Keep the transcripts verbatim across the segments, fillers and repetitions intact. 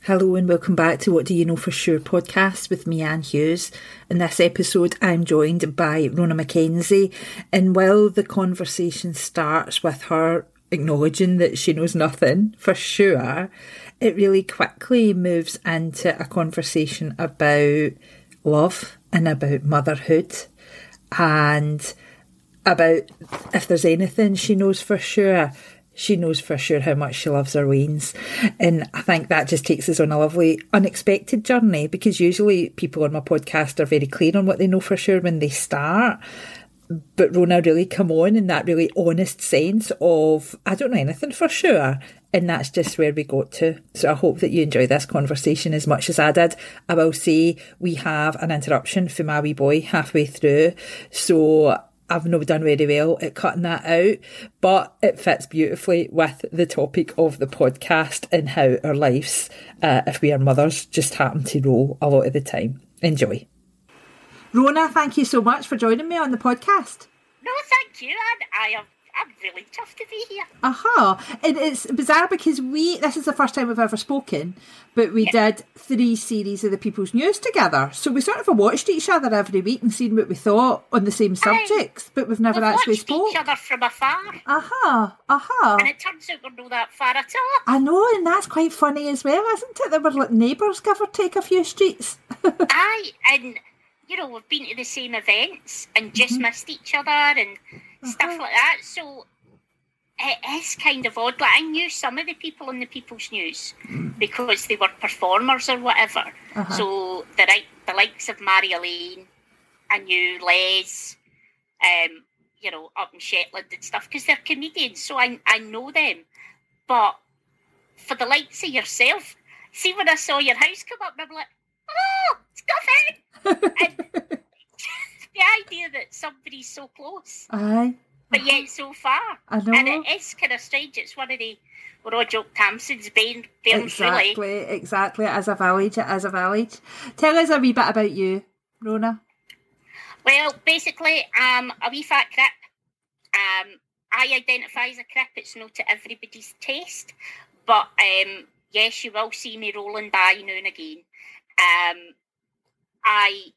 Hello and welcome back to What Do You Know For Sure podcast with me, Anne Hughes. In this episode, I'm joined by Rona Mackenzie, and while the conversation starts with her acknowledging that she knows nothing for sure, it really quickly moves into a conversation about love and about motherhood and about if there's anything she knows for sure. She knows for sure how much she loves her weans. And I think that just takes us on a lovely, unexpected journey, because usually people on my podcast are very clear on what they know for sure when they start. But Rona really come on in that really honest sense of, I don't know anything for sure. And that's just where we got to. So I hope that you enjoy this conversation as much as I did. I will say we have an interruption for my wee boy halfway through. So I've not done very well at cutting that out, but it fits beautifully with the topic of the podcast and how our lives, uh, if we are mothers, just happen to roll a lot of the time. Enjoy. Rona, thank you so much for joining me on the podcast. No, thank you. I, I am I'm really tough to be here. Aha. Uh-huh. And it's bizarre because we, this is the first time we've ever spoken, but we yeah. did three series of the People's News together. So we sort of watched each other every week and seen what we thought on the same subjects, I, but we've never we've actually spoke. We've watched each other from afar. Aha. Aha. And it turns out we're not that far at all. I know, and that's quite funny as well, isn't it? That we're like neighbours, give or take a few streets. Aye, and you know, we've been to the same events and just mm-hmm. missed each other and uh-huh. stuff like that. So it is kind of odd. Like, I knew some of the people in the People's News mm. because they were performers or whatever. Uh-huh. So the right, the likes of Mary Elaine, I knew Les, um, you know, up in Shetland and stuff, because they're comedians. So I I know them. But for the likes of yourself, see, when I saw your house come up, I'm like, oh, stuff in. And the idea that somebody's so close, aye, but yet so far, I know, and it is kind of strange. It's one of the Roger Jock Tamson's Bairn exactly, really. exactly. As a village, as a village. Tell us a wee bit about you, Rona. Well, basically, I'm a wee fat crip. Um, I identify as a crip. It's not to everybody's taste, but um, yes, you will see me rolling by now and again. Um. I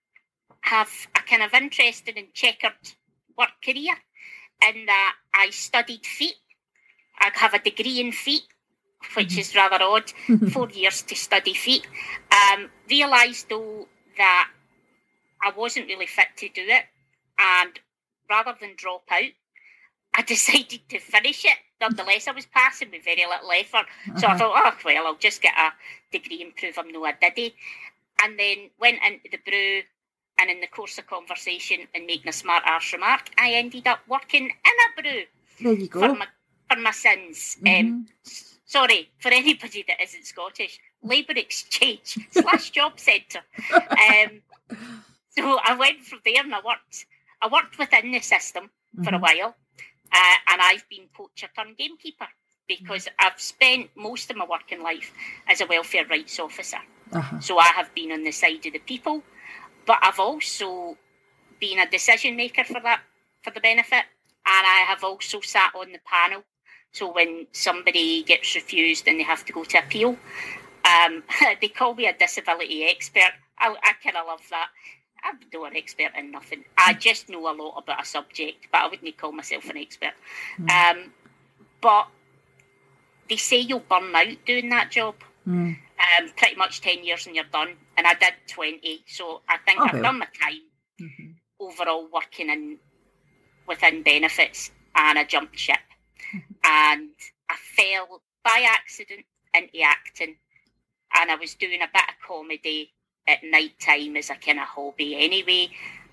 have a kind of interesting and checkered work career in that I studied feet. I have a degree in feet, which mm-hmm. is rather odd, four years to study feet. Um, realised though that I wasn't really fit to do it, and rather than drop out, I decided to finish it. Nonetheless, I was passing with very little effort. Uh-huh. So I thought, oh, well, I'll just get a degree and prove I'm no a diddy. And then went into the brew, and in the course of conversation and making a smart arse remark, I ended up working in a brew. There you go. For my, for my sins. Mm-hmm. Um, sorry, for anybody that isn't Scottish, Labour Exchange slash Job Centre. Um, so I went from there and I worked, I worked within the system mm-hmm. for a while, uh, and I've been poacher turned gamekeeper, because mm-hmm. I've spent most of my working life as a welfare rights officer. Uh-huh. So I have been on the side of the people, but I've also been a decision maker for that, for the benefit, and I have also sat on the panel. So when somebody gets refused and they have to go to appeal, um, they call me a disability expert. I, I kind of love that. I'm not an expert in nothing. I just know a lot about a subject, but I wouldn't call myself an expert. Mm. Um, but they say you'll burn out doing that job. Mm. Um, pretty much ten years and you're done. And I did twenty, so I think okay. I've done my time mm-hmm. overall working in within benefits, and I jumped ship. Mm-hmm. And I fell by accident into acting, and I was doing a bit of comedy at night time as a kind of hobby anyway.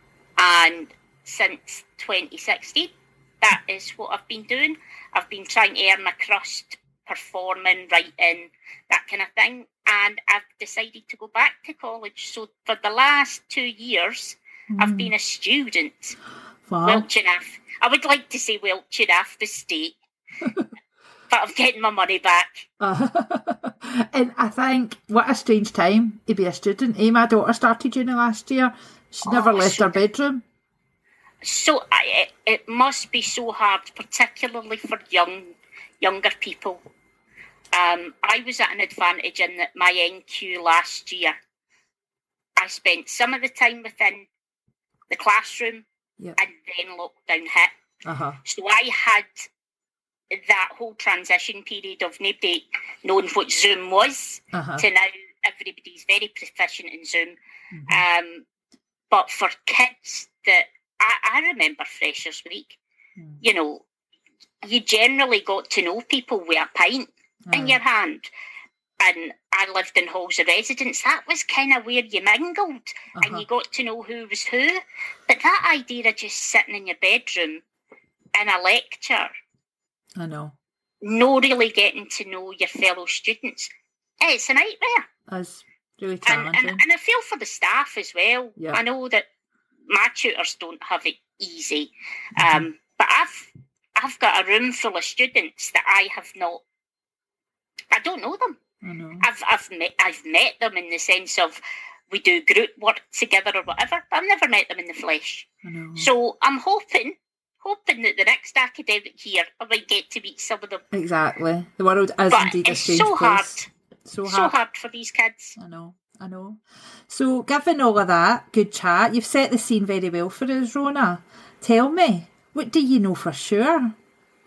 And since twenty sixteen, that is what I've been doing. I've been trying to earn my crust, performing, writing, that kind of thing, and I've decided to go back to college. So for the last two years, mm. I've been a student. Wow. Welching off. I would like to say welching off the state, but I'm getting my money back. Uh, and I think, what a strange time to be a student. Eh? My daughter started uni last year. She never oh, left so, her bedroom. So I, it, it must be so hard, particularly for young younger people. Um, I was at an advantage in that my N Q last year, I spent some of the time within the classroom, yep. and then lockdown hit. Uh-huh. So I had that whole transition period of nobody knowing what Zoom was uh-huh. to now everybody's very proficient in Zoom. Mm-hmm. Um, but for kids that, I, I remember Freshers Week, mm. you know, you generally got to know people with a pint mm. in your hand. And I lived in halls of residence. That was kind of where you mingled uh-huh. and you got to know who was who. But that idea of just sitting in your bedroom in a lecture, I know, no really getting to know your fellow students, it's a nightmare. It's really challenging. And, and, and I feel for the staff as well. Yeah. I know that my tutors don't have it easy, mm-hmm. um, but I've I've got a room full of students that I have not. I don't know them. I know. I've I've met I've met them in the sense of we do group work together or whatever, but I've never met them in the flesh. I know. So I'm hoping. Hoping that the next academic year I might get to meet some of them. Exactly. The world is but indeed it's a strange so place. hard. So hard. So hard for these kids. I know, I know. So given all of that, good chat, you've set the scene very well for us, Rona. Tell me, what do you know for sure?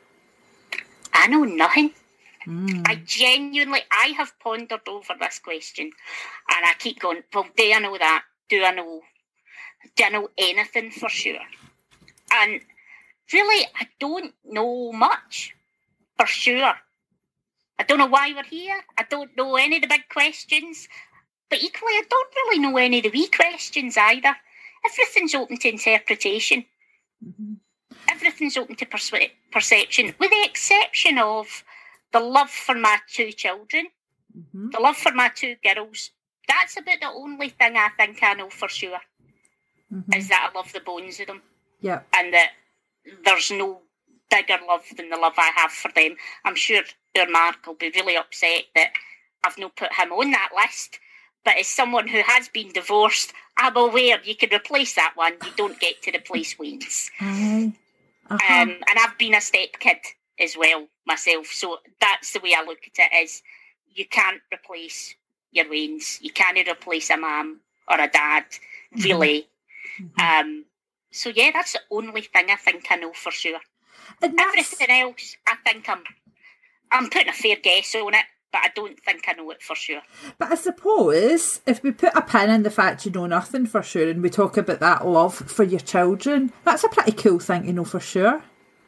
I know nothing. Mm. I genuinely, I have pondered over this question and I keep going, well, do I know that? Do I know? Do I know anything for sure? And really, I don't know much, for sure. I don't know why we're here. I don't know any of the big questions. But equally, I don't really know any of the wee questions either. Everything's open to interpretation. Mm-hmm. Everything's open to perce- perception, with the exception of the love for my two children, mm-hmm. the love for my two girls. That's about the only thing I think I know for sure, mm-hmm. is that I love the bones of them. Yeah. And that there's no bigger love than the love I have for them. I'm sure their Mark will be really upset that I've not put him on that list. But as someone who has been divorced, I'm aware you can replace that one. You don't get to replace Wayne's. Uh-huh. Um, and I've been a step kid as well myself. So that's the way I look at it, is you can't replace your Wayne's. You can't replace a mum or a dad, really. Mm-hmm. Um, so yeah, that's the only thing I think I know for sure. Everything else, I think I'm I'm putting a fair guess on it, but I don't think I know it for sure. But I suppose if we put a pin in the fact you know nothing for sure and we talk about that love for your children, that's a pretty cool thing to know for sure.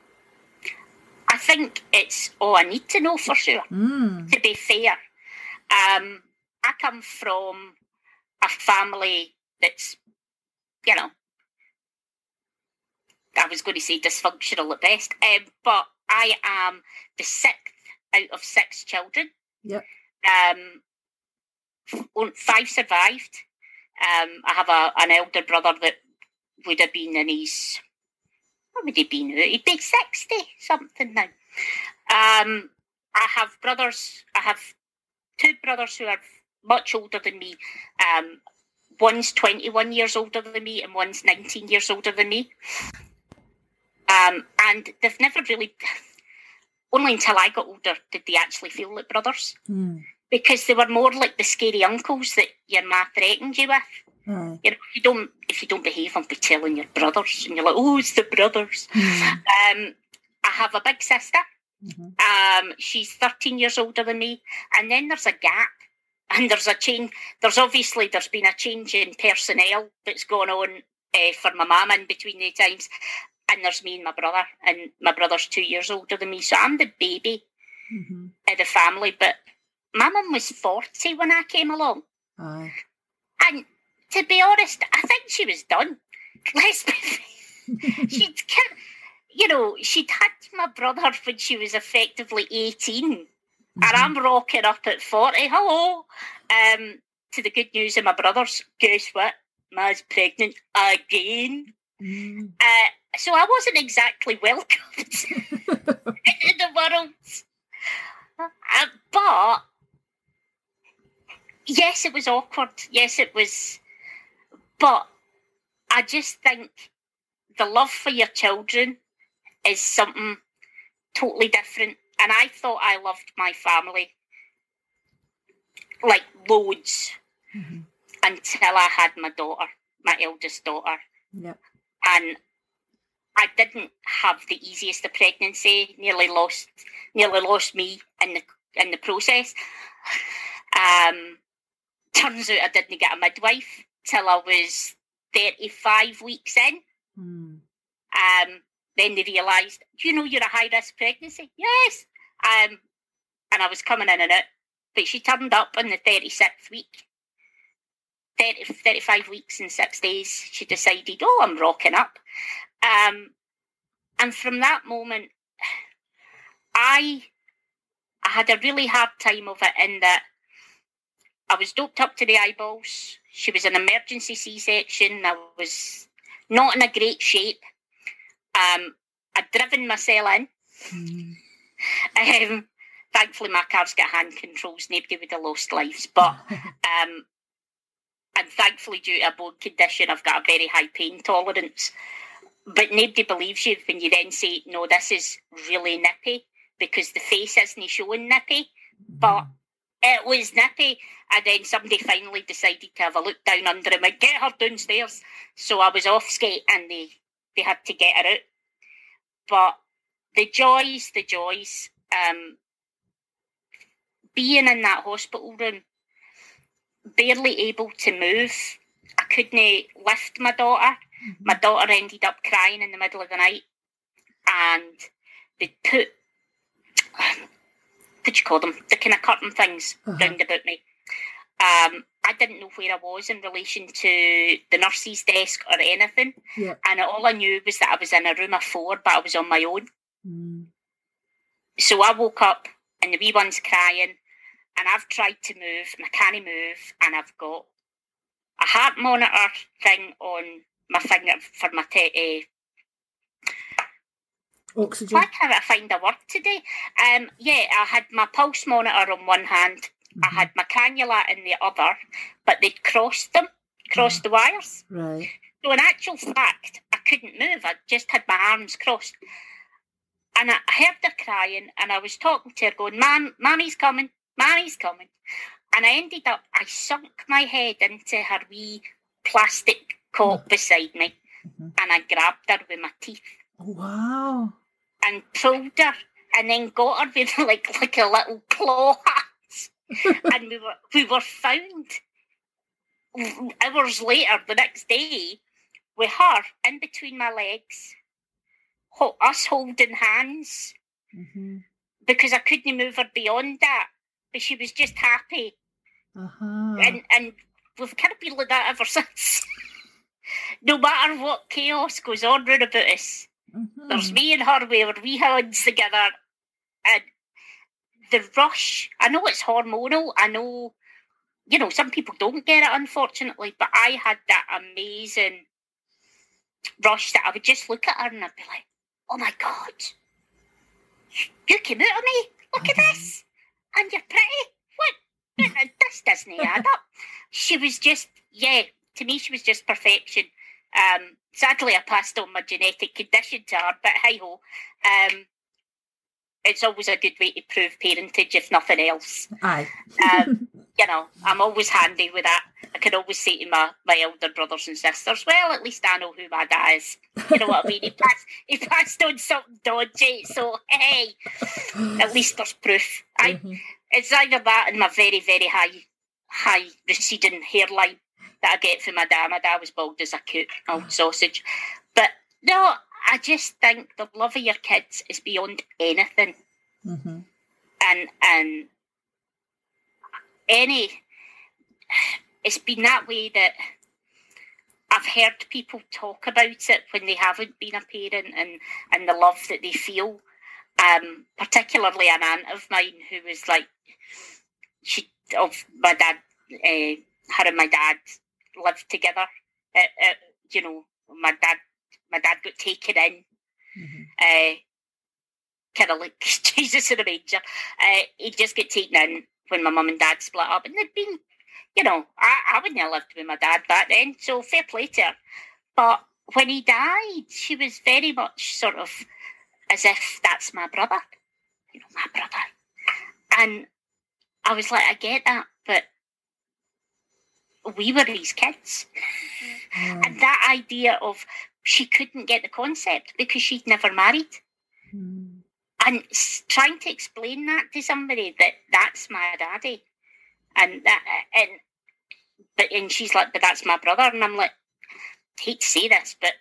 I think it's all I need to know for sure, mm. to be fair. Um, I come from a family that's, you know, I was going to say dysfunctional at best, um, but I am the sixth out of six children. Yep. Um, five survived. Um, I have a, an elder brother that would have been in his, what would he be now? He'd be sixty something now. Um, I have brothers. I have two brothers who are much older than me. Um, one's twenty-one years older than me, and one's nineteen years older than me. Um, and they've never really, only until I got older did they actually feel like brothers. Mm. Because they were more like the scary uncles that your ma threatened you with. Mm. You know, if you don't, if you don't behave, I'll be telling your brothers. And you're like, oh, it's the brothers. Mm. Um, I have a big sister. Mm-hmm. Um, she's thirteen years older than me. And then there's a gap. And there's a change. There's obviously, there's been a change in personnel that's gone on uh, for my mum in between the times. And there's me and my brother, and my brother's two years older than me. So I'm the baby mm-hmm. of the family. But my mum was forty when I came along. Aye. And to be honest, I think she was done. Let's be she'd, you know, she'd had my brother when she was effectively eighteen. Mm-hmm. And I'm rocking up at forty. Hello. Um, to the good news of my brothers, guess what? Ma's pregnant again. Mm. Uh, so I wasn't exactly welcomed into the world. Uh, but, yes, it was awkward. Yes, it was. But I just think the love for your children is something totally different. And I thought I loved my family like loads, mm-hmm. until I had my daughter, my eldest daughter. Yep. And I didn't have the easiest of pregnancy. Nearly lost, nearly lost me in the in the process. Um, turns out I didn't get a midwife till I was thirty-five weeks in. Mm. Um, then they realised, do you know you're a high risk pregnancy? Yes. Um, and I was coming in and out, but she turned up in the thirty-sixth week. thirty, thirty-five weeks and six days. She decided, oh, I'm rocking up. Um, and from that moment, I, I had a really hard time of it in that I was doped up to the eyeballs. She was an emergency C-section. I was not in a great shape. Um, I'd driven myself in. Mm. Um, thankfully, my car's got hand controls. Nobody would have lost lives. But um, and thankfully, due to a bone condition, I've got a very high pain tolerance. But nobody believes you when you then say, no, this is really nippy, because the face isn't showing nippy, but it was nippy. And then somebody finally decided to have a look down under him and get her downstairs. So I was off skate and they, they had to get her out. But the joys, the joys, um, being in that hospital room, barely able to move. I couldn't lift my daughter. Mm-hmm. My daughter ended up crying in the middle of the night, and they put, what do you call them? The kind of curtain things uh-huh. round about me. Um, I didn't know where I was in relation to the nurse's desk or anything. Yeah. And all I knew was that I was in a room of four, but I was on my own. Mm. So I woke up and the wee one's crying, and I've tried to move and I can't move, and I've got a heart monitor thing on my finger for my te- uh, oxygen. Why can't I find a word today? Um, yeah, I had my pulse monitor on one hand, mm-hmm. I had my cannula in the other, but they'd crossed them, crossed oh, the wires. Right. So in actual fact, I couldn't move. I just had my arms crossed. And I heard her crying, and I was talking to her going, Mom, Mommy's coming, Mommy's coming. And I ended up, I sunk my head into her wee plastic cot oh. beside me, mm-hmm. and I grabbed her with my teeth. Oh, wow. And pulled her, and then got her with like, like a little claw hat. And we were, we were found hours later, the next day, with her in between my legs, us holding hands, mm-hmm. because I couldn't move her beyond that, but she was just happy. Uh-huh. And and we've kind of been like that ever since. No matter what chaos goes on round about us, mm-hmm. there's me and her with our wee hands together, and the rush, I know it's hormonal, I know, you know, some people don't get it, unfortunately, but I had that amazing rush that I would just look at her and I'd be like, oh my God, you came out of me, look mm-hmm. at this, and you're pretty, what, this doesn't add up. She was just, yeah, to me she was just perfection. Um, sadly I passed on my genetic condition to her, but hey-ho, um, it's always a good way to prove parentage, if nothing else. Aye. um, you know, I'm always handy with that. I can always say to my, my elder brothers and sisters, well, at least I know who my dad is. You know what I mean? He passed, he passed on something dodgy, so hey, at least there's proof. I, mm-hmm. It's either that and my very, very high, high receding hairline that I get from my dad. My dad was bald as a coot, old sausage. But no, I just think the love of your kids is beyond anything. Mm-hmm. And and any, it's been that way that I've heard people talk about it when they haven't been a parent, and, and the love that they feel. Um, particularly an aunt of mine who was like, she of my dad, uh, her and my dad lived together. Uh, uh, you know, my dad, my dad got taken in, mm-hmm. uh, kind of like Jesus in a manger. Uh, he'd just get taken in when my mum and dad split up, and they'd been, you know, I, I wouldn't have lived with my dad back then, so fair play to her. But when he died, she was very much sort of as if that's my brother, you know, my brother. And I was like, I get that, but we were his kids. Mm. And that idea of she couldn't get the concept because she'd never married. Mm. And trying to explain that to somebody, that that's my daddy. And that, and, but, and she's like, but that's my brother. And I'm like, I hate to say this, but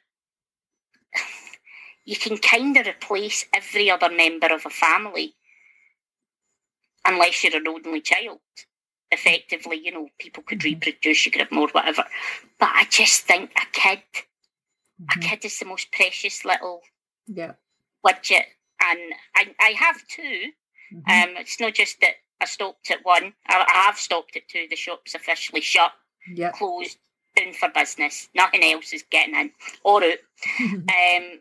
you can kind of replace every other member of a family unless you're an only child. Effectively, you know, people could mm-hmm. reproduce, you could have more, whatever. But I just think a kid, mm-hmm. a kid is the most precious little yeah. widget. And I, I have two. Mm-hmm. Um, it's not just that I stopped at one. I, I have stopped at two. The shop's officially shut, yeah. closed, down for business. Nothing else is getting in or out. um,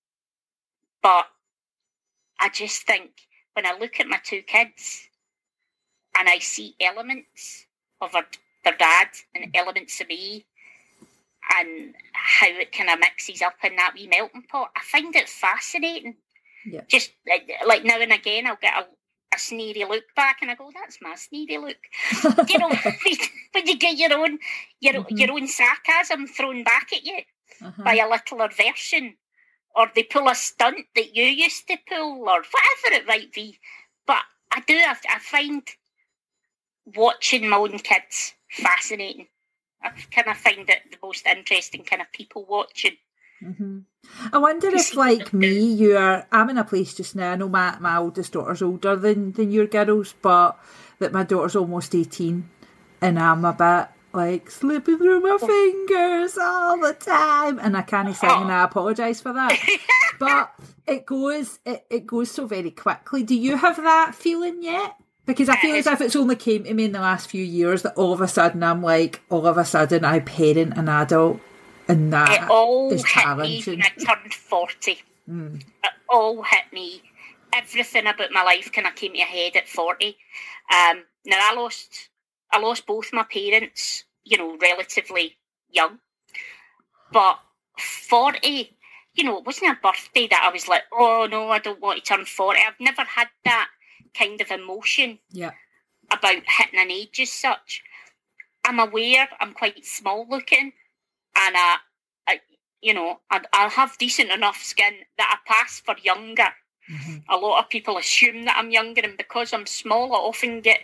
but I just think when I look at my two kids and I see elements of her, their dad and elements of me and how it kind of mixes up in that wee melting pot, I find it fascinating. Yeah. Just like now and again, I'll get a, a sneery look back, and I go, "That's my sneery look." You know, when you get your own your mm-hmm. your own sarcasm thrown back at you uh-huh. by a littler version, or they pull a stunt that you used to pull, or whatever it might be. But I do, I, I find watching my own kids fascinating. I kind of find it the most interesting kind of people watching. Mm-hmm. I wonder if, like me, you are. I'm in a place just now. I know my my oldest daughter's older than than your girls, but that my daughter's almost eighteen, and I'm a bit like slipping through my fingers all the time, and I can't sing, and I apologise for that. But it goes, it, it goes so very quickly. Do you have that feeling yet? Because I feel as if it's only came to me in the last few years that all of a sudden I'm like, all of a sudden I parent an adult. And that it all is hit me when I turned forty. Mm. It all hit me. Everything about my life kind of came to a head at forty. Um, now I lost, I lost both my parents, you know, relatively young. But forty, you know, it wasn't a birthday that I was like, oh no, I don't want to turn forty. I've never had that kind of emotion yeah. about hitting an age as such. I'm aware I'm quite small looking. And, I, I, you know, I, I have decent enough skin that I pass for younger. Mm-hmm. A lot of people assume that I'm younger, and because I'm small, I often get...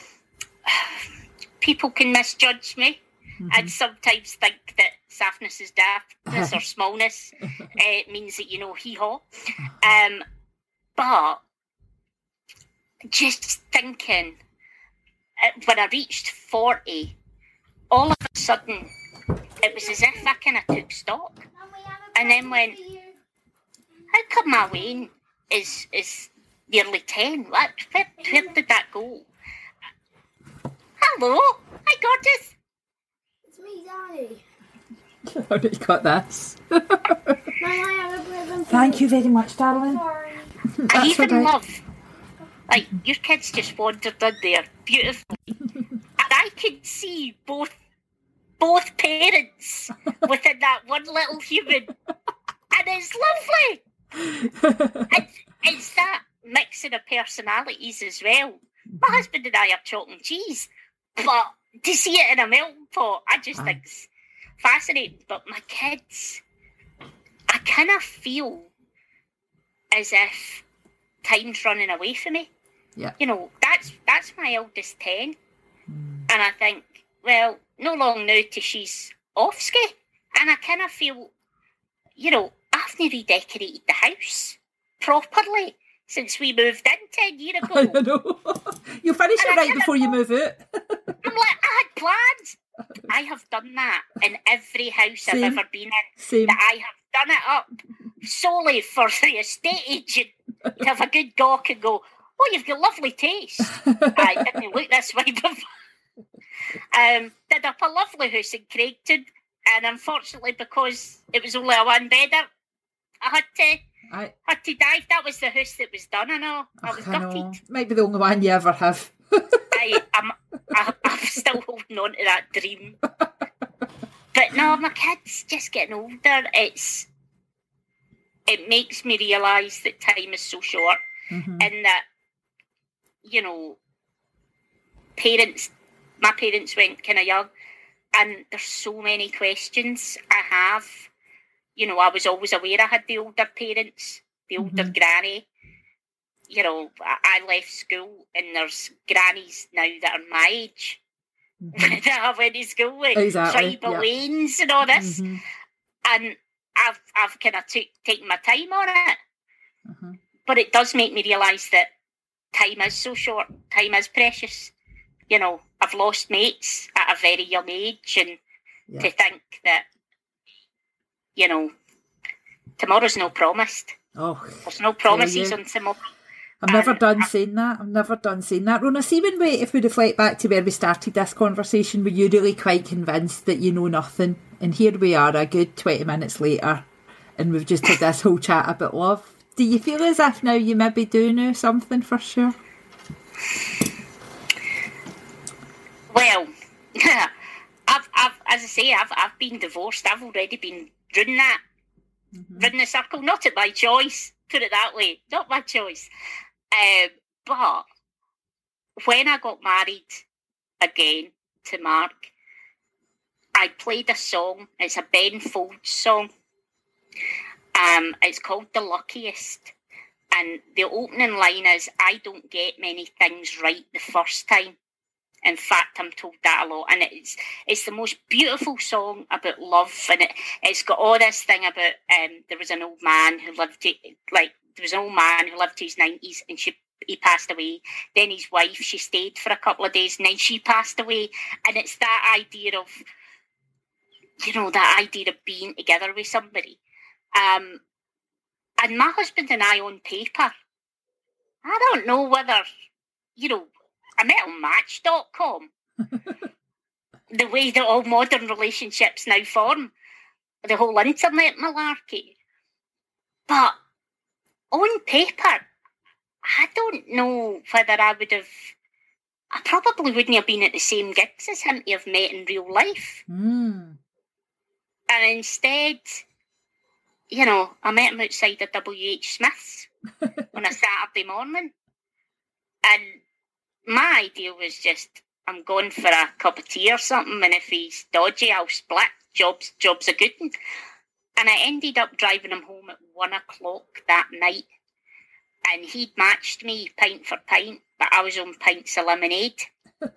people can misjudge me mm-hmm. and sometimes think that softness is daftness or smallness uh, means that, you know, hee-haw. Um, but just thinking, uh, when I reached forty, all of a sudden... it was as if I kind of took stock and then went, how come my Wayne is is nearly ten? What, where, where did that go? Hello, hi Gorgeous. It's me, Daddy. I already got this. Thank you very much, darling. Sorry. I even right. love, like, your kids just wandered in there beautifully. And I could see both both parents within that one little human. And it's lovely. it's, it's that mixing of personalities as well. My husband and I are chalk and cheese, but to see it in a melting pot, I just think it's fascinating. But my kids, I kind of feel as if time's running away from me. Yeah. You know, that's that's my eldest ten. Mm. And I think, well, no long now till she's off ski. And I kind of feel, you know, I've not redecorated the house properly since we moved in ten years ago. I know. You'll finish and it right before you move out. I'm like, I had plans. I have done that in every house Same. I've ever been in. Same. That I have done it up solely for the estate agent to have a good gawk and go, oh, you've got lovely taste. I didn't look this way before. Um, did up a lovely house in Craigton, and unfortunately, because it was only a one bedder, I had to I, had to dive. That was the house that was done. I know. I was I gutted. know. Might be the only one you ever have. I, I'm, I, I'm still holding on to that dream. But no, my kids just getting older. It's it makes me realise that time is so short, mm-hmm. and that, you know, parents my parents went kind of young, and there's so many questions I have. You know, I was always aware I had the older parents, the older Mhm. granny. You know, I, I left school, and there's grannies now that are my age Mhm. that I went to school with, Exactly, tribal yeah. lanes and all this. Mhm. And I've I've kind of t- taken my time on it. Mhm. But it does make me realise that time is so short, time is precious. You know, I've lost mates at a very young age, and Yeah. to think that, you know, tomorrow's no promised. Oh, There's no tell promises you. on tomorrow. I'm never And done I- saying that. I'm never done saying that. Rona, see when we, if we reflect back to where we started this conversation, were you really quite convinced that you know nothing? And here we are a good twenty minutes later, and we've just had this whole chat about love. Do you feel as if now you maybe do know something for sure? Well, I've, I've, as I say, I've, I've been divorced. I've already been running that, Mm-hmm. running the circle. Not at my choice, put it that way. Not my choice. Um, but when I got married again to Mark, I played a song. It's a Ben Folds song. Um, it's called The Luckiest. And the opening line is, I don't get many things right the first time. In fact, I'm told that a lot. And it's it's the most beautiful song about love. And it, it's got all this thing about, um, there was an old man who lived, to, like, there was an old man who lived to his nineties, and she he passed away. Then his wife, she stayed for a couple of days, and then she passed away. And it's that idea of, you know, that idea of being together with somebody. Um, and my husband and I, on paper, I don't know whether, you know, I met on Match dot com. The way that all modern relationships now form, the whole internet malarkey. But on paper, I don't know whether I would have, I probably wouldn't have been at the same gigs as him to have met in real life. Mm. And instead, you know, I met him outside of W H Smith's on a Saturday morning. And my idea was just, I'm going for a cup of tea or something, and if he's dodgy, I'll split. Job's, job's a good one. And I ended up driving him home at one o'clock that night. And he'd matched me pint for pint, but I was on pints of lemonade. uh,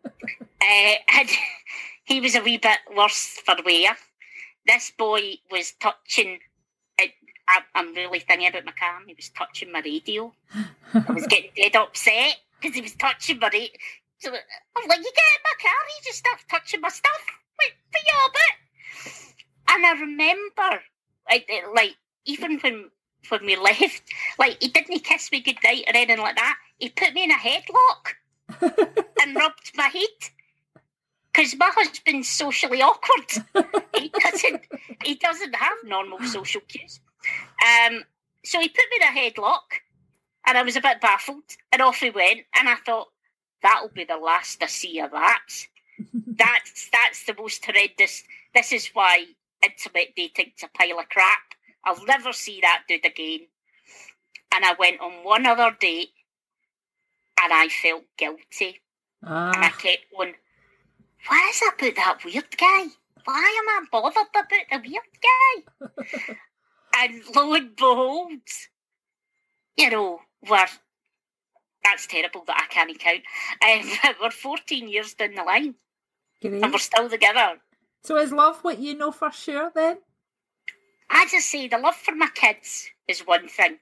and he was a wee bit worse for wear. This boy was touching, I, I, I'm really thinking about my car, he was touching my radio. I was getting dead upset because he was touching my radio. So I'm like, you get in my car, you just start touching my stuff. Like, for you a bit. And I remember, like, like even when when we left, like, he didn't kiss me goodnight or anything like that. He put me in a headlock and rubbed my head. Because my husband's socially awkward. he doesn't he doesn't have normal social cues. Um, so he put me in a headlock, and I was a bit baffled, and off he went, and I thought, that'll be the last I see of that. That's that's the most horrendous. This is why intimate dating's a pile of crap. I'll never see that dude again. And I went on one other date, and I felt guilty. Ah. And I kept going, what is it about that weird guy? Why am I bothered about the weird guy? And lo and behold, you know, we're, that's terrible that I can't count. Um, we're fourteen years down the line, Great. and we're still together. So is love what you know for sure then? I just say the love for my kids is one thing.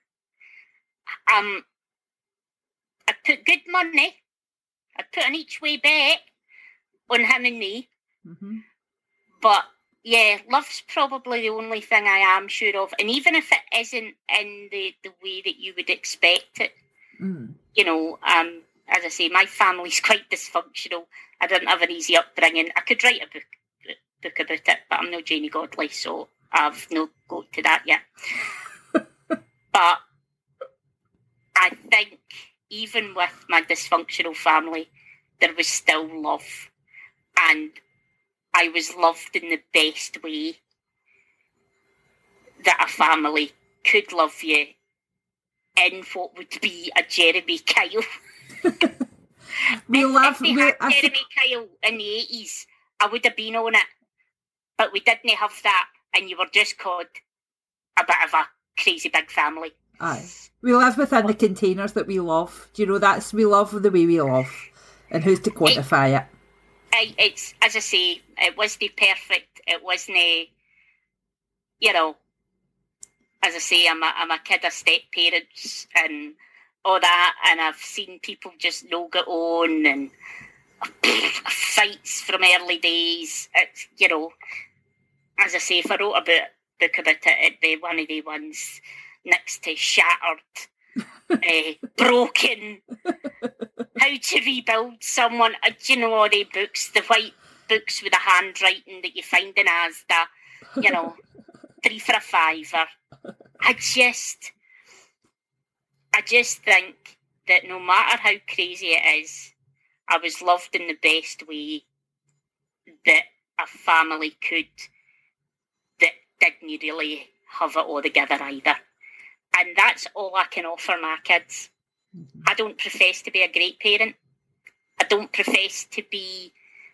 Um, I put good money, I put an each way bet on him and me. Mm-hmm. But yeah, love's probably the only thing I am sure of. And even if it isn't in the, the way that you would expect it, Mm. you know, um, as I say, my family's quite dysfunctional. I didn't have an easy upbringing. I could write a book book about it, but I'm no Janie Godley, so I've no got to that yet. But I think even with my dysfunctional family, there was still love. And I was loved in the best way that a family could love you in what would be a Jeremy Kyle. We if, love if they we, had I Jeremy think- Kyle in the eighties, I would have been on it. But we didn't have that, and you were just called a bit of a crazy big family. Aye. We live within the containers that we love. Do you know, that's we love the way we love. And who's to quantify it? I, it's, as I say, it wasn't perfect. It wasn't, you know, as I say, I'm a, I'm a kid of step parents and all that, and I've seen people just no get on and fights from early days. It's, you know, as I say, if I wrote a book, book about it, it'd be one of the ones next to Shattered, uh, Broken, How to Rebuild Someone. Uh, do you know all the books, the white books with the handwriting that you find in Asda, you know, three for a fiver. I just, I just think that no matter how crazy it is, I was loved in the best way that a family could, that didn't really have it all together either. And that's all I can offer my kids. Mm-hmm. I don't profess to be a great parent. I don't profess to be,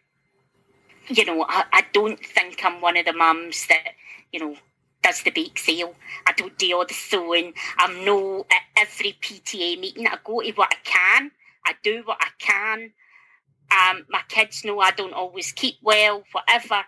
you know, I, I don't think I'm one of the mums that, you know, does the bake sale. I don't do all the sewing. I'm no at every P T A meeting. I go to what I can. I do what I can. Um, my kids know I don't always keep well, whatever.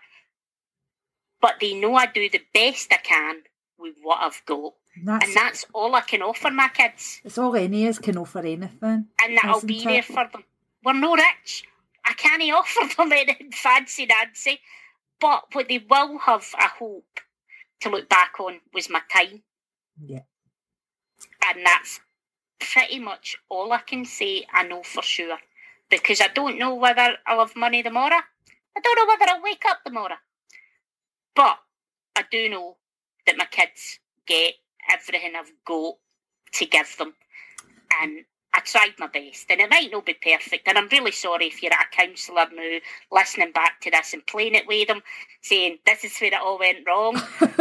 But they know I do the best I can with what I've got. That's, and that's all I can offer my kids. It's all any is can offer anything. And that I'll be it? there for them. We're no rich. I can't offer them anything fancy Nancy. But what they will have, I hope, to look back on was my time. Yeah. And that's pretty much all I can say I know for sure. Because I don't know whether I'll have money tomorrow. I don't know whether I'll wake up tomorrow. But I do know that my kids get everything I've got to give them. And I tried my best. And it might not be perfect. And I'm really sorry if you're at a counsellor now listening back to this and playing it with them, saying, this is where it all went wrong.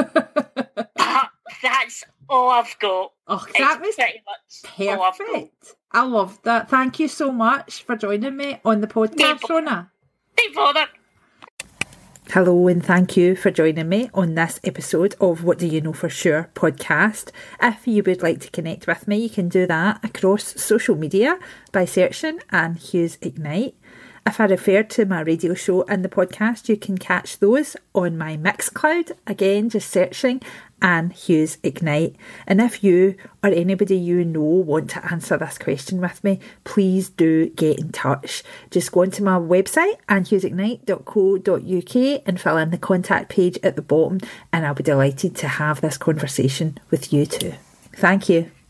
But that's all I've got. Oh, that it's was pretty much all I've got. perfect. I love that. Thank you so much for joining me on the podcast, Rona. Don't bother. Hello and thank you for joining me on this episode of What Do You Know For Sure podcast. If you would like to connect with me, you can do that across social media by searching Anne Hughes Ignite. If I referred to my radio show and the podcast, you can catch those on my Mixcloud. Again, just searching Anne Hughes Ignite. And if you or anybody you know want to answer this question with me, please do get in touch. Just go onto my website, anne hughes ignite dot co dot uk, and fill in the contact page at the bottom, and I'll be delighted to have this conversation with you too. Thank you.